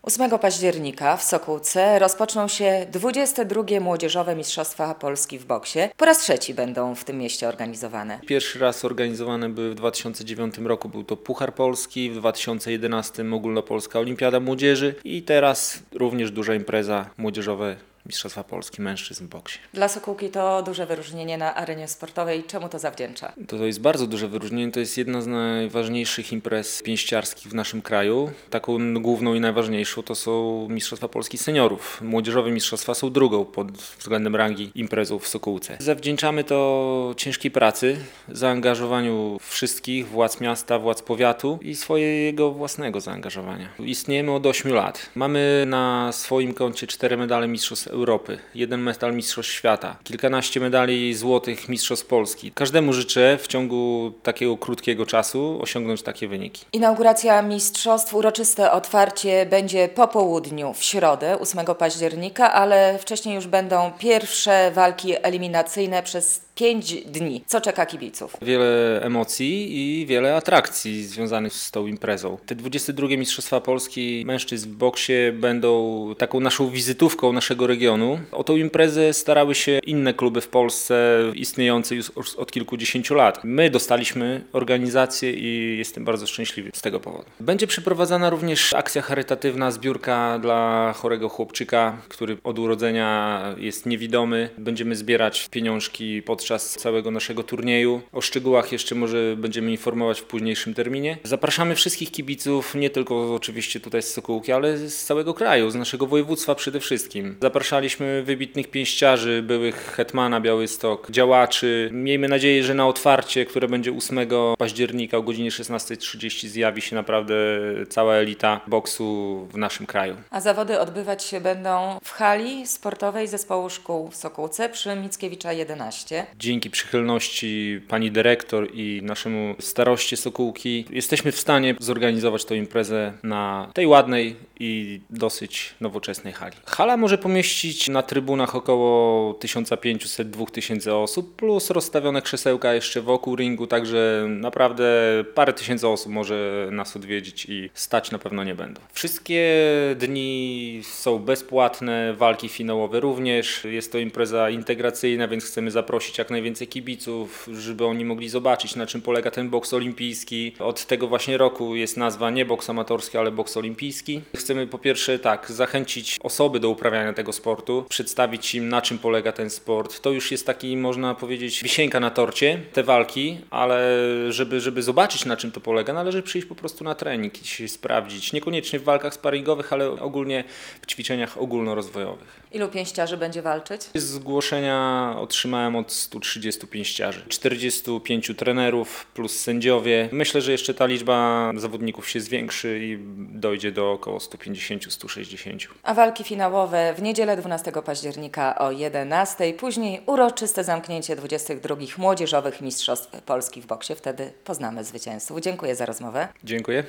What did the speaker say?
8 października w Sokółce rozpoczną się 22. Młodzieżowe Mistrzostwa Polski w boksie. Po raz trzeci będą w tym mieście organizowane. Pierwszy raz organizowane były w 2009 roku, był to Puchar Polski, w 2011 Ogólnopolska Olimpiada Młodzieży i teraz również duża impreza młodzieżowe Mistrzostwa Polski mężczyzn w boksie. Dla Sokółki to duże wyróżnienie na arenie sportowej. Czemu to zawdzięcza? To jest bardzo duże wyróżnienie, to jest jedna z najważniejszych imprez pięściarskich w naszym kraju. Taką główną i najważniejszą to są Mistrzostwa Polski seniorów. Młodzieżowe mistrzostwa są drugą pod względem rangi imprezą w Sokółce. Zawdzięczamy to ciężkiej pracy, zaangażowaniu wszystkich władz miasta, władz powiatu i swojego własnego zaangażowania. Istniejemy od 8 lat. Mamy na swoim koncie 4 medale Mistrzostw Europy, 1 medal Mistrzostw Świata, kilkanaście medali złotych Mistrzostw Polski. Każdemu życzę w ciągu takiego krótkiego czasu osiągnąć takie wyniki. Inauguracja mistrzostw, uroczyste otwarcie będzie po południu w środę 8 października, ale wcześniej już będą pierwsze walki eliminacyjne przez 5 dni. Co czeka kibiców? Wiele emocji i wiele atrakcji związanych z tą imprezą. Te 22 Mistrzostwa Polski mężczyzn w boksie będą taką naszą wizytówką naszego regionu. O tą imprezę starały się inne kluby w Polsce istniejące już od kilkudziesięciu lat. My dostaliśmy organizację i jestem bardzo szczęśliwy z tego powodu. Będzie przeprowadzana również akcja charytatywna, zbiórka dla chorego chłopczyka, który od urodzenia jest niewidomy. Będziemy zbierać pieniążki podczas całego naszego turnieju. O szczegółach jeszcze może będziemy informować w późniejszym terminie. Zapraszamy wszystkich kibiców, nie tylko oczywiście tutaj z Sokółki, ale z całego kraju, z naszego województwa przede wszystkim. Zapraszaliśmy wybitnych pięściarzy, byłych hetmana Białystok, działaczy. Miejmy nadzieję, że na otwarcie, które będzie 8 października o godzinie 16:30 zjawi się naprawdę cała elita boksu w naszym kraju. A zawody odbywać się będą w hali sportowej Zespołu Szkół w Sokółce przy Mickiewicza 11. Dzięki przychylności pani dyrektor i naszemu staroście Sokółki jesteśmy w stanie zorganizować tę imprezę na tej ładnej i dosyć nowoczesnej hali. Hala może pomieścić na trybunach około 1500–2000 osób, plus rozstawione krzesełka jeszcze wokół ringu, także naprawdę parę tysięcy osób może nas odwiedzić i stać na pewno nie będą. Wszystkie dni są bezpłatne, walki finałowe również. Jest to impreza integracyjna, więc chcemy zaprosić jak najwięcej kibiców, żeby oni mogli zobaczyć, na czym polega ten boks olimpijski. Od tego właśnie roku jest nazwa nie boks amatorski, ale boks olimpijski. Chcemy po pierwsze zachęcić osoby do uprawiania tego sportu, przedstawić im, na czym polega ten sport. To już jest taki, można powiedzieć, wisienka na torcie, te walki, ale żeby zobaczyć, na czym to polega, należy przyjść po prostu na trening i się sprawdzić. Niekoniecznie w walkach sparingowych, ale ogólnie w ćwiczeniach ogólnorozwojowych. Ilu pięściarzy będzie walczyć? Zgłoszenia otrzymałem od 130 pięściarzy, 45 trenerów plus sędziowie. Myślę, że jeszcze ta liczba zawodników się zwiększy i dojdzie do około 150–160. A walki finałowe w niedzielę 12 października o 11:00, później uroczyste zamknięcie 22 Młodzieżowych Mistrzostw Polski w boksie. Wtedy poznamy zwycięzców. Dziękuję za rozmowę. Dziękuję.